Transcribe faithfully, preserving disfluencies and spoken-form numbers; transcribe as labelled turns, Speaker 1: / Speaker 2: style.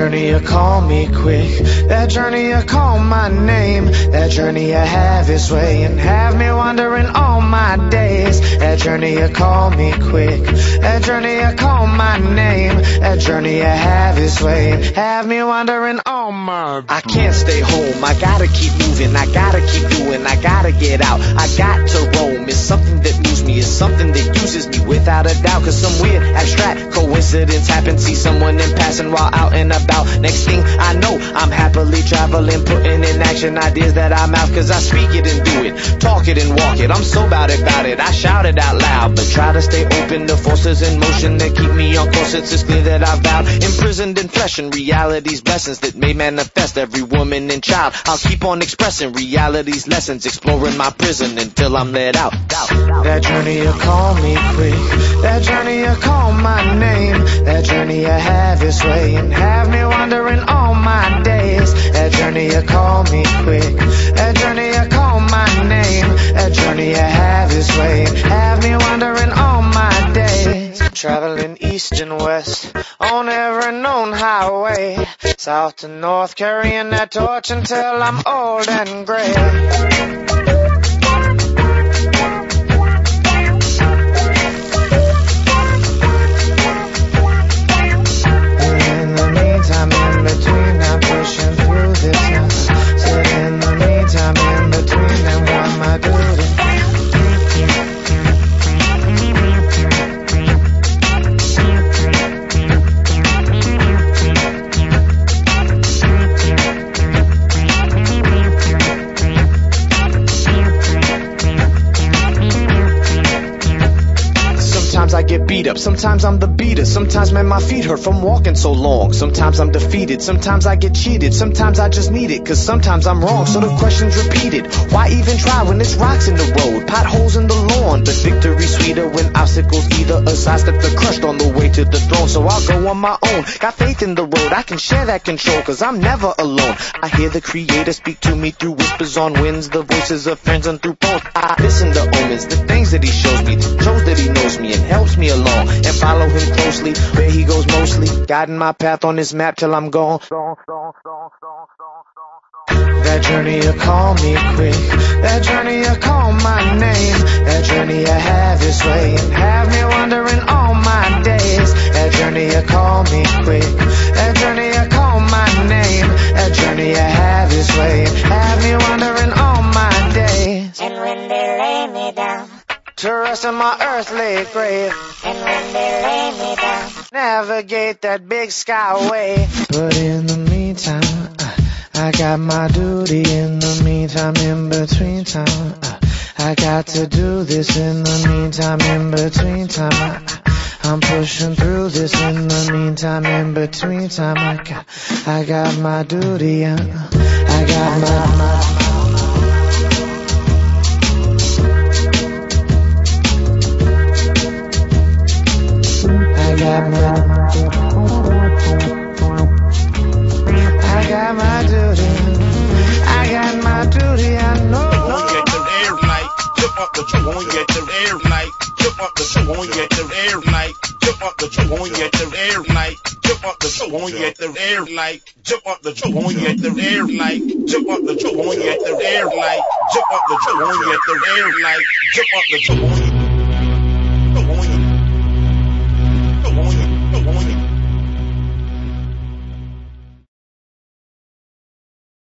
Speaker 1: journey you call me quick, that journey you call my name, that journey you have its way and have me wandering all my days. That journey you call me quick, that journey you call my name, that journey you have its way and have me wandering all my days. I can't stay home, I gotta keep moving, I gotta keep doing, I gotta get out, I got to roam. It's something that moves me, it's something that uses me without a doubt. Cause some weird abstract coincidence happened, see someone in passing while out and about. Next thing I know, I'm happily traveling, putting in action ideas that I'm out. Cause I speak it and do it, talk it and walk it. I'm so bout it, bout it, I shout it out loud. But try to stay open to forces in motion that keep me on course. It's clear that I've vowed, imprisoned in flesh and reality's blessings that may manifest every woman and child. I'll keep on expressing reality's lessons, exploring my prison until I'm let out. That journey you call me quick, that journey you call my name, that journey you have its way and have me wandering all my days. That journey you call me quick, that journey you call my name, that journey you have its way and have me wandering all my days. Traveling east and west on every known highway, south to north, carrying that torch until I'm old and gray. I get beat up, sometimes I'm the beater, sometimes man my feet hurt from walking so long, sometimes I'm defeated, sometimes I get cheated, sometimes I just need it, cause sometimes I'm wrong, so the question's repeated. Why even try when there's rocks in the road, potholes in the lawn? But victory's sweeter when obstacles either a sidestep or crushed on the way to the throne. So I'll go on my own, got faith in the road, I can share that control, cause I'm never alone. I hear the creator speak to me through whispers on winds, the voices of friends and through both. I listen to omens, the things that he shows me, shows that he knows me and helps me along, and follow him closely where he goes mostly, guiding my path on his map till I'm gone. That journey you call me quick, that journey you call my name, that journey you have its way and have me wandering all my days. That journey you call me quick, that journey you call my name, that journey you have its way and have me wandering all my days.
Speaker 2: And when they lay me down
Speaker 1: to rest in my earthly grave,
Speaker 2: and when they lay me down,
Speaker 1: navigate that big skyway. But in the meantime, uh, I got my duty. In the meantime, in between time, uh, I got to do this. In the meantime, in between time, uh, I'm pushing through this. In the meantime, in between time, I got, I got my duty. Uh, I got my, my I got my, I got my duty, I got my duty, I know.
Speaker 3: On get the air night, jump up the tree, on get the air night, jump up the tree, on get the air night, jump up the tree, on get the air night, jump up the tree, on get the air night, jump up the tree, on get the air night, jump up the tree, on get the air night, jump up the tree, on get the air night, jump up the tree, on